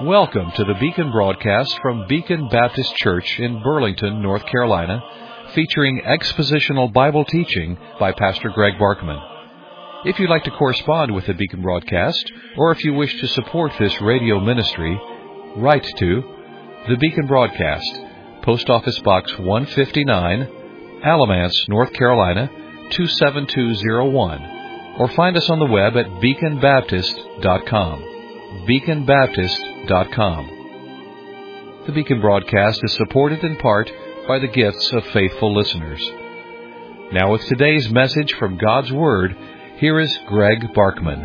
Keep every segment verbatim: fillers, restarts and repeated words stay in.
Welcome to the Beacon broadcast from Beacon Baptist Church in Burlington, North Carolina, featuring expositional Bible teaching by Pastor Greg Barkman. If you'd like to correspond with the Beacon broadcast, or if you wish to support this radio ministry, write to the Beacon broadcast, Post Office Box one fifty-nine, Alamance, North Carolina, two seven two zero one, or find us on the web at beacon baptist dot com. beacon baptist dot com. The Beacon broadcast is supported in part by the gifts of faithful listeners. Now with today's message from God's Word, here is Greg Barkman.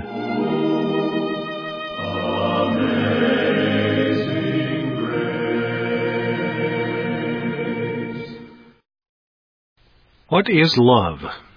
Amazing Grace. What is love?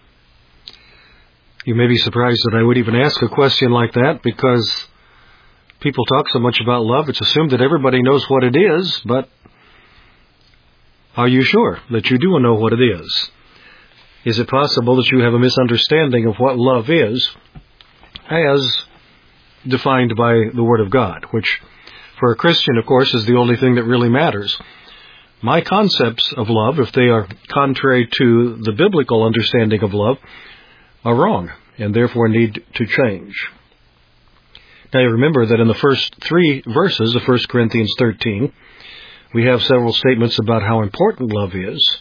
You may be surprised that I would even ask a question like that, because people talk so much about love, it's assumed that everybody knows what it is, but are you sure that you do know what it is? Is it possible that you have a misunderstanding of what love is as defined by the Word of God, which for a Christian, of course, is the only thing that really matters? My concepts of love, if they are contrary to the biblical understanding of love, are wrong and therefore need to change. Now you remember that in the first three verses of First Corinthians thirteen, we have several statements about how important love is.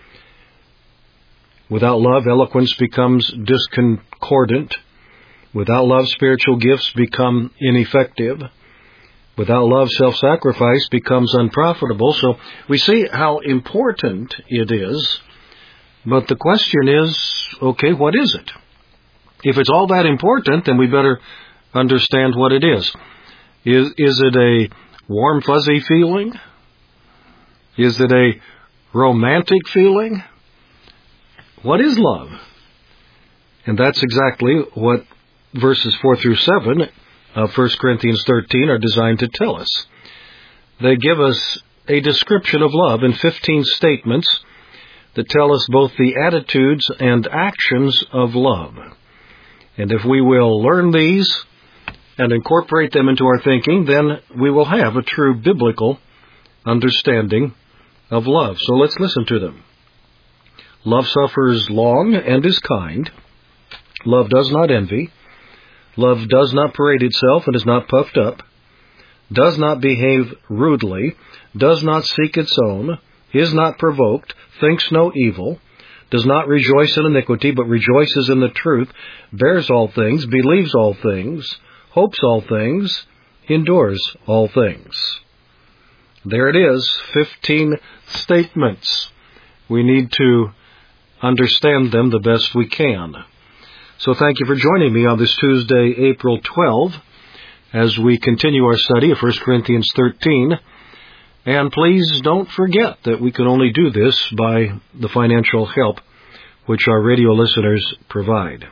Without love, eloquence becomes discordant. Without love, spiritual gifts become ineffective. Without love, self-sacrifice becomes unprofitable. So we see how important it is. But the question is, okay, what is it? If it's all that important, then we better understand what it is. Is, is it a warm, fuzzy feeling? Is it a romantic feeling? What is love? And that's exactly what verses four through seven of First Corinthians thirteen are designed to tell us. They give us a description of love in fifteen statements that tell us both the attitudes and actions of love. And if we will learn these and incorporate them into our thinking, then we will have a true biblical understanding of love. So let's listen to them. Love suffers long and is kind. Love does not envy. Love does not parade itself and is not puffed up. Does not behave rudely. Does not seek its own. Is not provoked. Thinks no evil. Does not rejoice in iniquity, but rejoices in the truth. Bears all things. Believes all things. Hopes all things, endures all things. There it is, fifteen statements. We need to understand them the best we can. So thank you for joining me on this Tuesday, April twelfth, as we continue our study of First Corinthians thirteen. And please don't forget that we can only do this by the financial help which our radio listeners provide.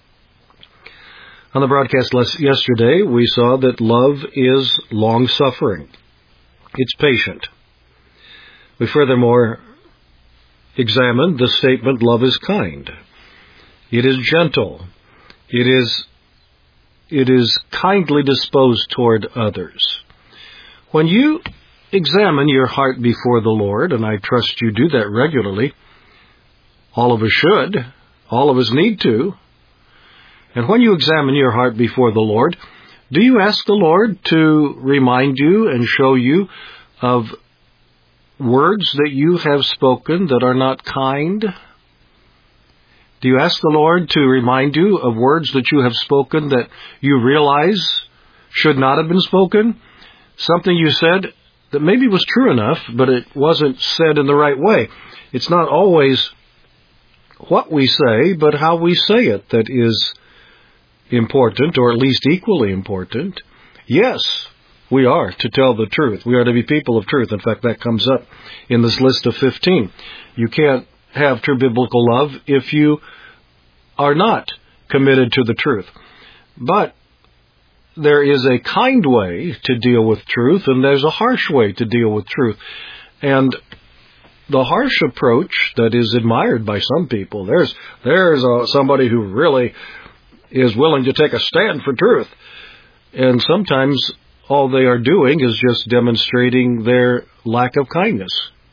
On the broadcast yesterday, we saw that love is long-suffering. It's patient. We furthermore examined the statement, love is kind. It is gentle. It is, it is kindly disposed toward others. When you examine your heart before the Lord, and I trust you do that regularly, all of us should, all of us need to, and when you examine your heart before the Lord, do you ask the Lord to remind you and show you of words that you have spoken that are not kind? Do you ask the Lord to remind you of words that you have spoken that you realize should not have been spoken? Something you said that maybe was true enough, but it wasn't said in the right way. It's not always what we say, but how we say it that is important, or at least equally important. Yes, we are to tell the truth. We are to be people of truth. In fact, that comes up in this list of fifteen. You can't have true biblical love if you are not committed to the truth. But there is a kind way to deal with truth, and there's a harsh way to deal with truth. And the harsh approach that is admired by some people, there's there's a, somebody who really is willing to take a stand for truth. And sometimes all they are doing is just demonstrating their lack of kindness.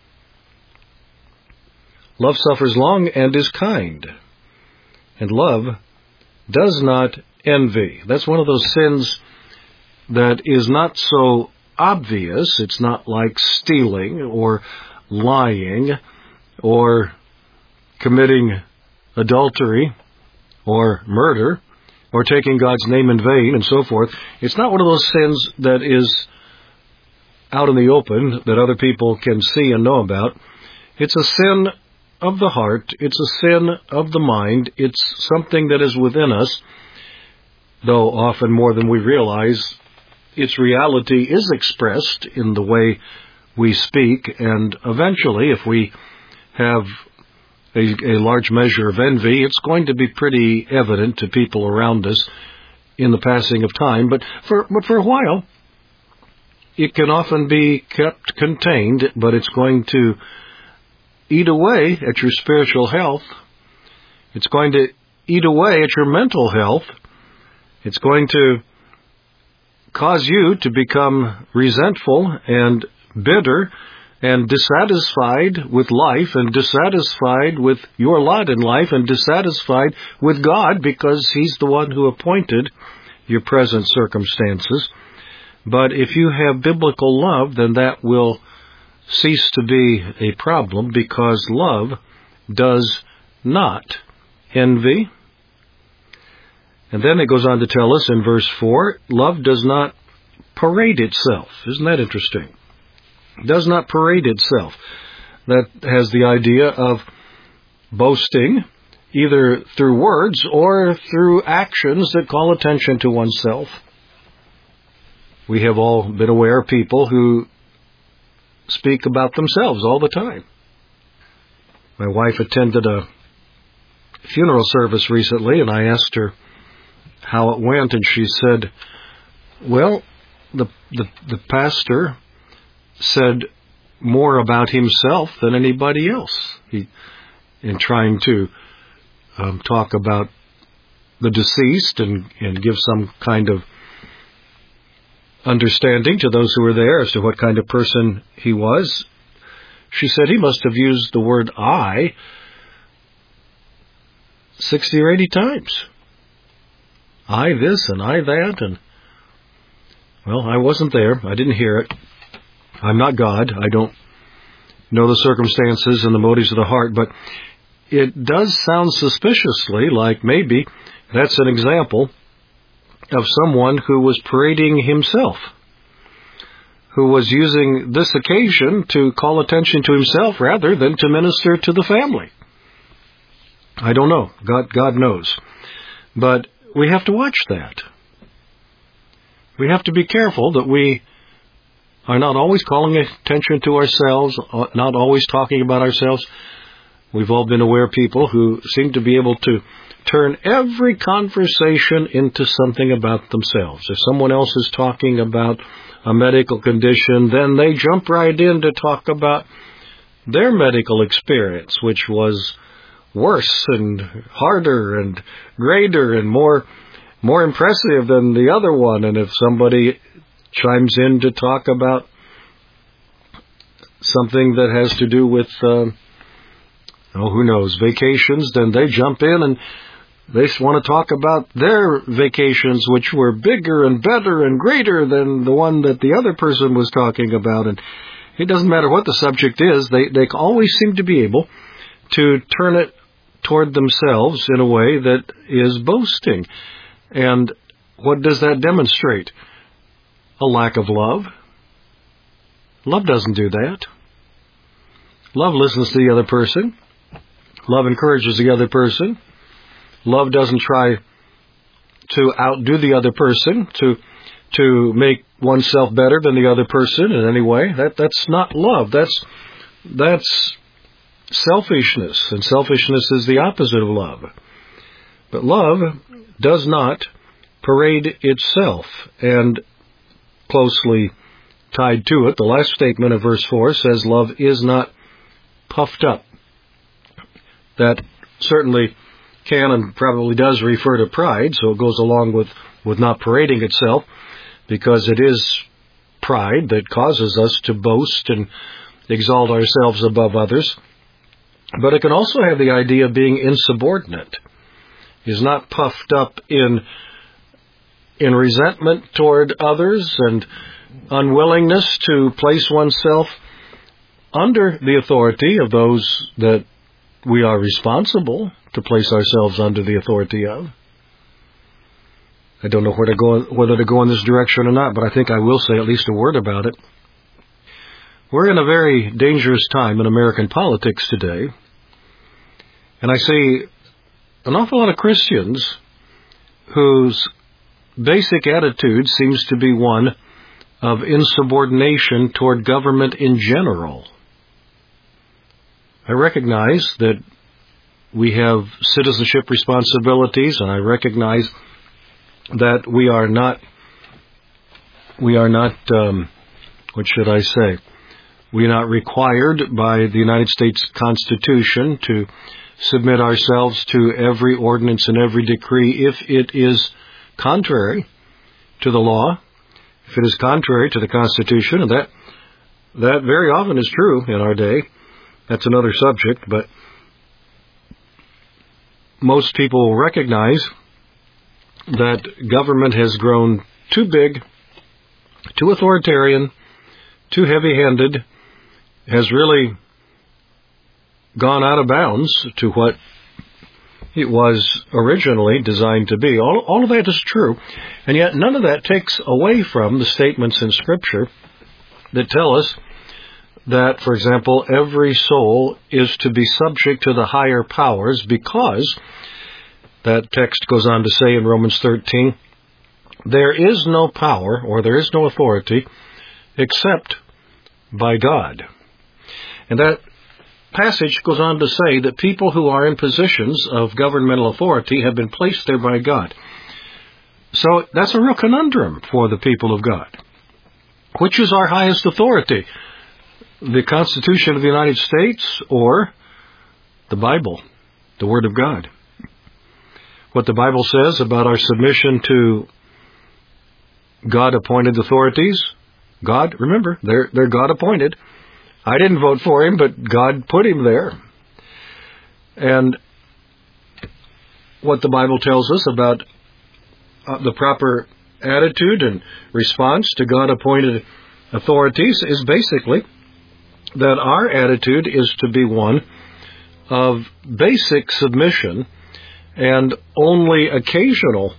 Love suffers long and is kind. And love does not envy. That's one of those sins that is not so obvious. It's not like stealing or lying or committing adultery or murder or taking God's name in vain and so forth. It's not one of those sins that is out in the open that other people can see and know about. It's a sin of the heart. It's a sin of the mind. It's something that is within us, though often more than we realize. Its reality is expressed in the way we speak, and eventually, if we have a, a large measure of envy, it's going to be pretty evident to people around us in the passing of time. But for but for a while, it can often be kept contained, but it's going to eat away at your spiritual health. It's going to eat away at your mental health. It's going to cause you to become resentful and bitter and dissatisfied with life and dissatisfied with your lot in life and dissatisfied with God because He's the one who appointed your present circumstances. But if you have biblical love, then that will cease to be a problem, because love does not envy. And then it goes on to tell us in verse four, love does not parade itself. Isn't that interesting? It does not parade itself. That has the idea of boasting, either through words or through actions that call attention to oneself. We have all been aware of people who speak about themselves all the time. My wife attended a funeral service recently, and I asked her how it went, and she said, well, the the, the pastor said more about himself than anybody else. He, in trying to um, talk about the deceased and, and give some kind of understanding to those who were there as to what kind of person he was. She said he must have used the word I sixty or eighty times. I this and I that, and well, I wasn't there. I didn't hear it. I'm not God. I don't know the circumstances and the motives of the heart, but it does sound suspiciously like maybe that's an example of someone who was parading himself, who was using this occasion to call attention to himself rather than to minister to the family. I don't know. God, God knows. But we have to watch that. We have to be careful that we are not always calling attention to ourselves, not always talking about ourselves. We've all been aware of people who seem to be able to turn every conversation into something about themselves. If someone else is talking about a medical condition, then they jump right in to talk about their medical experience, which was worse and harder and greater and more more impressive than the other one. And if somebody chimes in to talk about something that has to do with, uh, oh, who knows, vacations, then they jump in and they want to talk about their vacations, which were bigger and better and greater than the one that the other person was talking about. And it doesn't matter what the subject is, they, they always seem to be able to turn it toward themselves in a way that is boasting. And what does that demonstrate? A lack of love. Love doesn't do that. Love listens to the other person. Love encourages the other person. Love doesn't try to outdo the other person, to to make oneself better than the other person in any way. That that's not love. That's that's selfishness, and selfishness is the opposite of love. But love does not parade itself, and closely tied to it, the last statement of verse four says love is not puffed up. That certainly can and probably does refer to pride, so it goes along with, with not parading itself. because it is pride that causes us to boast and exalt ourselves above others. But it can also have the idea of being insubordinate. He is not puffed up in, in resentment toward others and unwillingness to place oneself under the authority of those that we are responsible to place ourselves under the authority of. I don't know where to go, whether to go in this direction or not, but I think I will say at least a word about it. We're in a very dangerous time in American politics today, and I see an awful lot of Christians whose basic attitude seems to be one of insubordination toward government in general. I recognize that we have citizenship responsibilities, and I recognize that we are not, we are not, um, what should I say? We are not required by the United States Constitution to submit ourselves to every ordinance and every decree if it is contrary to the law, if it is contrary to the Constitution, and that that very often is true in our day. That's another subject, but most people recognize that government has grown too big, too authoritarian, too heavy-handed, has really gone out of bounds to what it was originally designed to be. All, all of that is true, and yet none of that takes away from the statements in Scripture that tell us that, for example, every soul is to be subject to the higher powers, because that text goes on to say in Romans thirteen, there is no power or there is no authority except by God. And that passage goes on to say that people who are in positions of governmental authority have been placed there by God. So that's a real conundrum for the people of God. Which is our highest authority? The Constitution of the United States or the Bible, the Word of God? What the Bible says about our submission to God-appointed authorities. God, remember, they're, they're God-appointed. I didn't vote for him, but God put him there. And what the Bible tells us about uh, the proper attitude and response to God-appointed authorities is basically that our attitude is to be one of basic submission and only occasional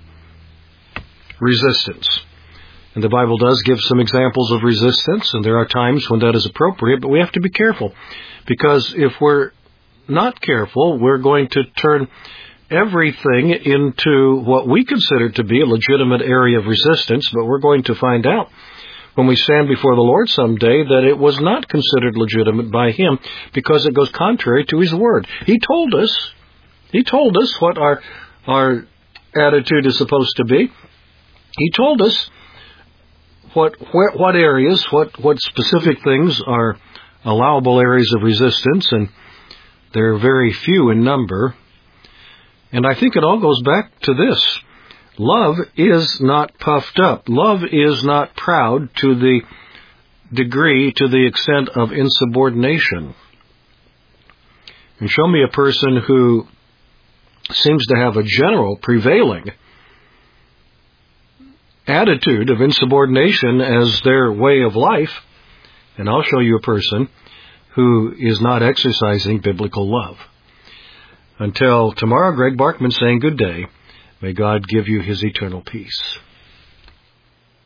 resistance. And the Bible does give some examples of resistance, and there are times when that is appropriate, but we have to be careful, because if we're not careful, we're going to turn everything into what we consider to be a legitimate area of resistance, but we're going to find out when we stand before the Lord someday that it was not considered legitimate by Him, because it goes contrary to His Word. He told us, He told us what our, our attitude is supposed to be. He told us what, where, what areas, what, what specific things are allowable areas of resistance, and they're very few in number. And I think it all goes back to this. Love is not puffed up. Love is not proud to the degree, to the extent of insubordination. And show me a person who seems to have a general prevailing attitude of insubordination as their way of life, and I'll show you a person who is not exercising biblical love. Until tomorrow, Greg Barkman saying good day. May God give you His eternal peace.